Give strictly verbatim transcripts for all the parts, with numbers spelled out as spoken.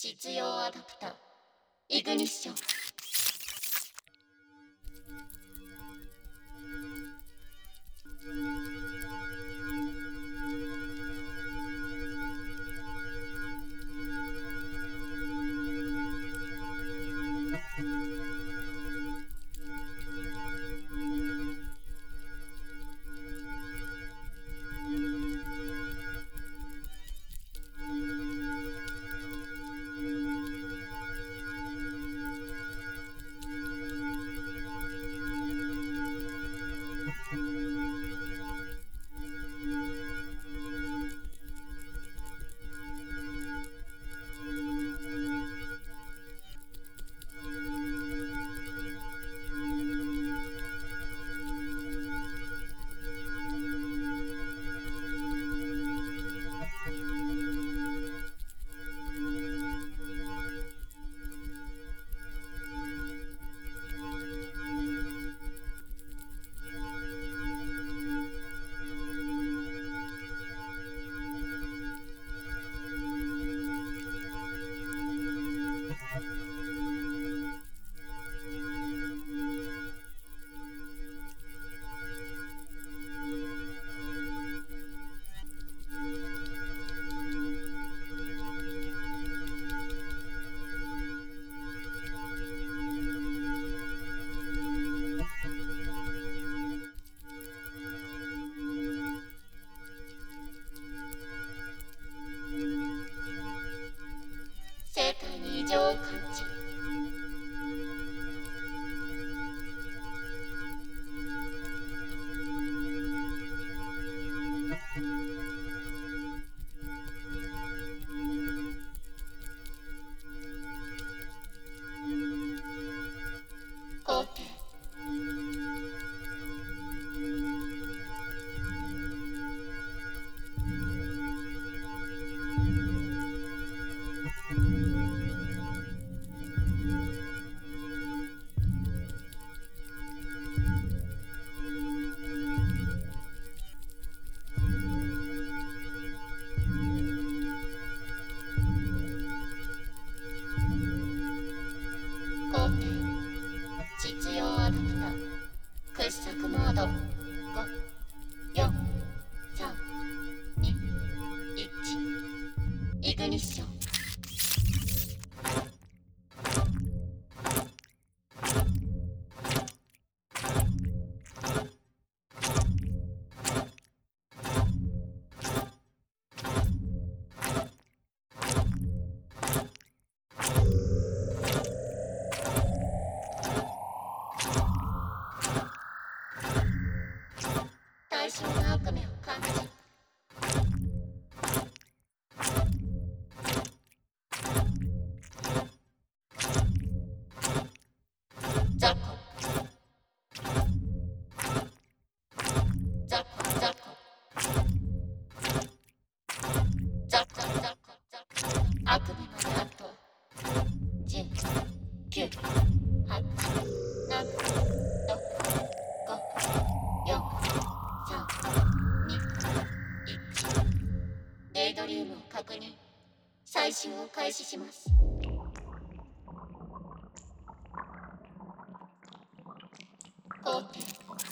実用アダプターイグニッション。生体に異常を感じ、肯定実用アダプター掘削モード。ご、よん、さん、に、いち。イグニッション。最新の悪夢を感じ、ザコザコザコザコザコザコ。悪夢まであとじゅう、きゅう、はち、なな、ろく、ご、よん、さん、に、いち。デイドリームを確認。採集を開始します。肯定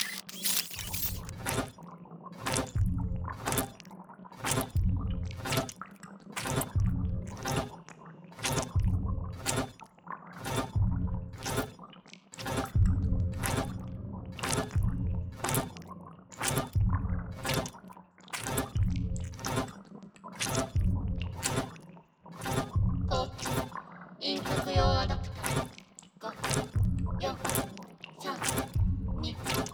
インパク用アダプターご、よん、さん、に、いち。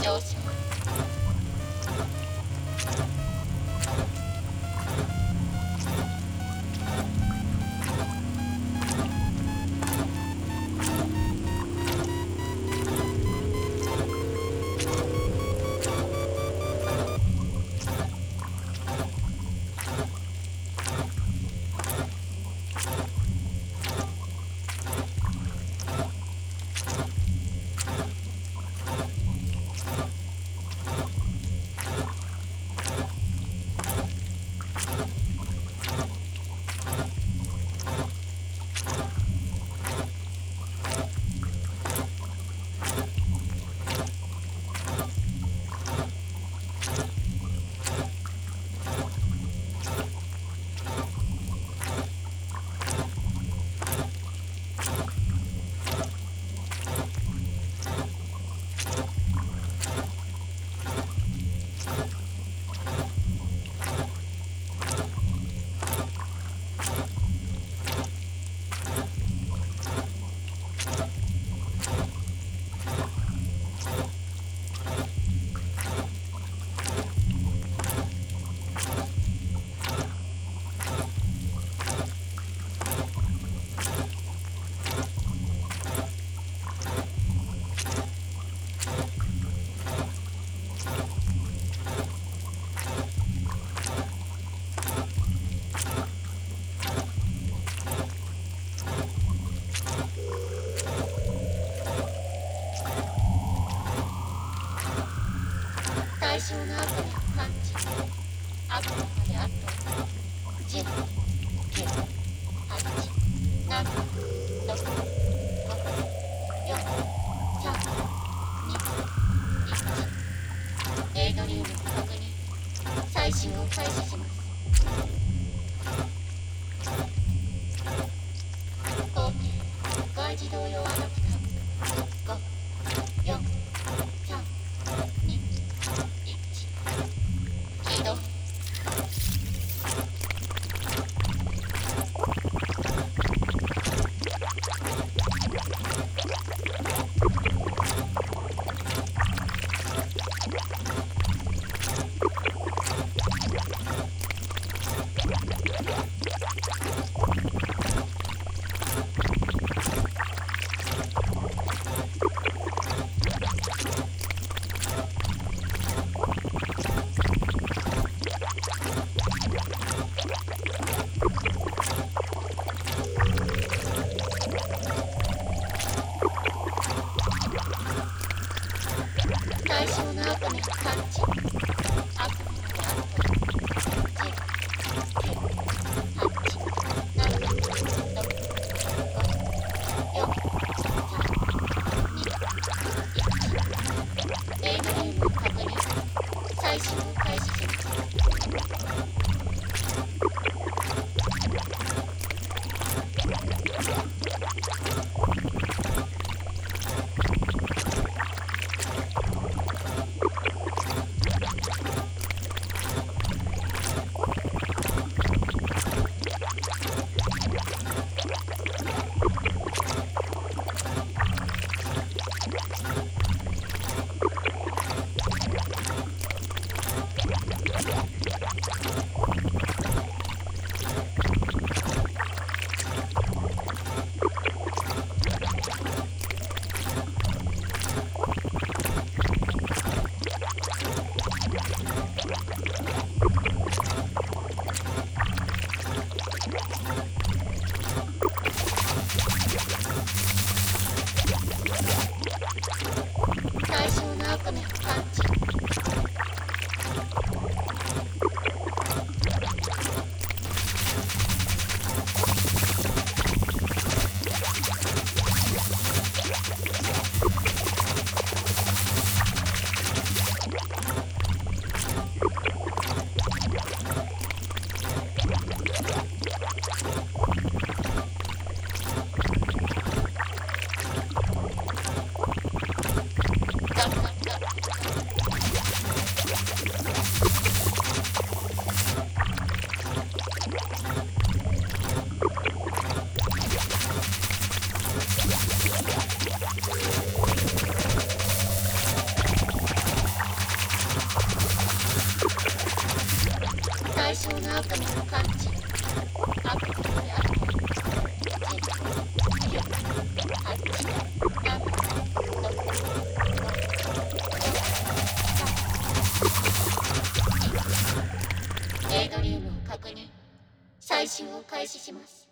上昇対象の悪に感知悪魔まであとじゅう、きゅう、はち、なな、ろく、ご、よん、さん、に、いち。エイドリウム確認。採集を開始します。OK。外自動用アダプターご、よん、さん、に、いち。起動。対象の悪魔感知悪魔まであとじゅう、きゅう、はち、なな、ろく、ご、よん、さん、に、いち。エイドリウム確認。採集を開始します。対象の悪魔感知。 最小の悪夢の感知。悪夢である。じ、きゅう、はち、なな、ろく、ご、ろく、さん、に、いち。ゲートリウムを確認。採集を開始します。